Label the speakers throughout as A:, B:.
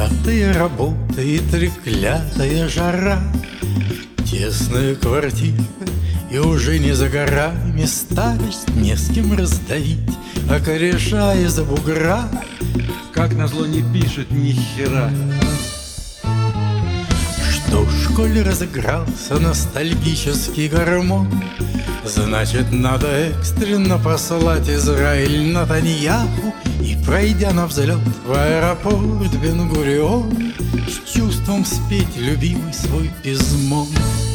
A: Клятая работа и треклятая жара, тесная квартира, и уже не за горами старость не с кем раздавить, а кореша из-за бугра,
B: как назло, не пишет ни хера.
A: Что в школе разыгрался ностальгический гормон, значит, надо экстренно послать Израиль Натаньяху и, пройдя на взлет в аэропорт Бен-Гурион, с чувством спеть любимый свой пизмон.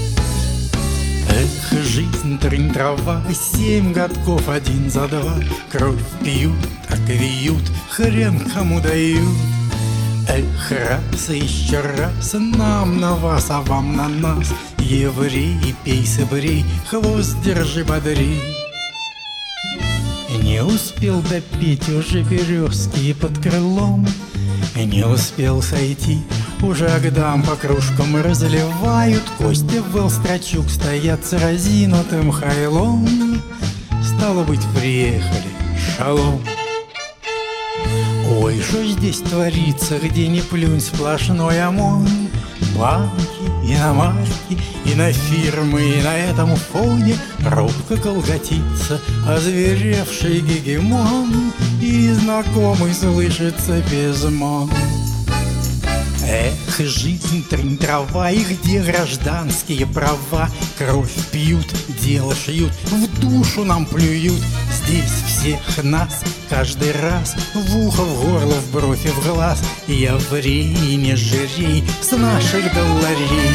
A: Эх, жизнь, трынь, трава, 7 годков один за два, кровь пьют, так вьют, хрен кому дают. Эх, раз и еще раз, нам на вас, а вам на нас, еврей, пейся, брей, хвост держи бодрей. Не успел допеть уже березки под крылом, не успел сойти, уже Агдам по кружкам разливают, Костя Волстрачук стоят с разинутым хайлом. Стало быть, приехали, шалом. Ой, что здесь творится, где ни плюнь, сплошной ОМОН. Банки, иномарки, инофирмы, и на этом фоне робко колготится озверевший гегемон, и знакомый слышится пизмон. Эх, жизнь, трынь, трава, и где гражданские права? Кровь пьют, дело шьют, в душу нам плюют. Здесь всех нас каждый раз в ухо, в горло, в бровь и в глаз. Еврей, не жирей с наших долларей.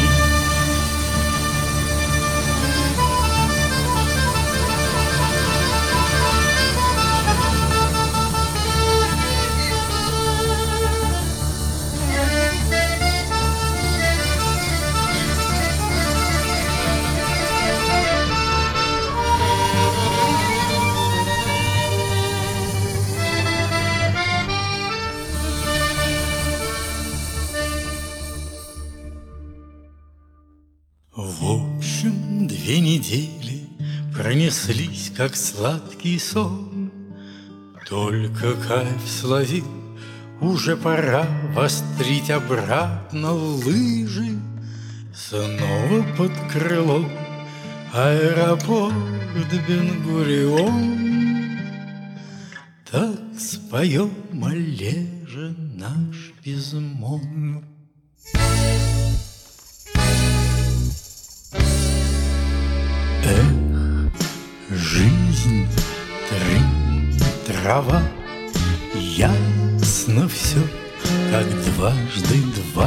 A: В общем, 2 недели пронеслись, как сладкий сон. Только кайф словил, уже пора вострить обратно лыжи. Снова под крыло аэропорт Бен-Гурион. Так споем, Олеже, наш пизмон. Эх, жизнь, трынь, трава, ясно все, как дважды два.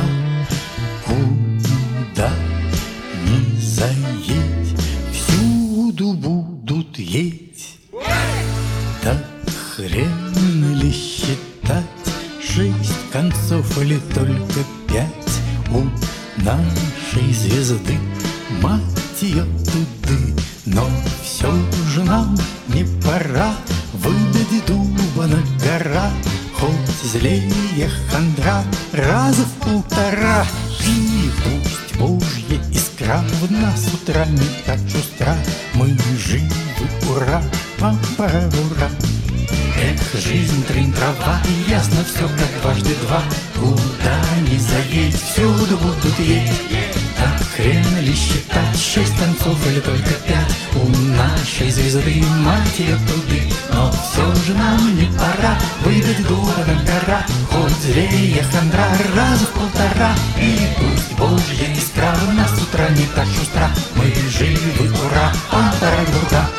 A: Куда ни заедь, всюду будут еть. Так хрен ли считать 6 концов или только 5 у нашей звезды? Мать ее туды, но все же нам не пора выдать дуба на гора, хоть злее хандра раза в 1,5. И пусть Божья искра в нас утра не так шустра, мы живы, ура, пам-парам-ура. Эх, жизнь, трынь, трава, и ясно все, как дважды два. Куда ни заедь, всюду будут еть. Так хрен ли считать 6 концов или только 5 у нашей звезды, мать ее туды. Но все же нам не пора выдать дуба на гора, хоть злее хандра раза в 1,5. И пусть Божья искра в нас с утра не так шустра, мы живы, ура, пам-парам-ура.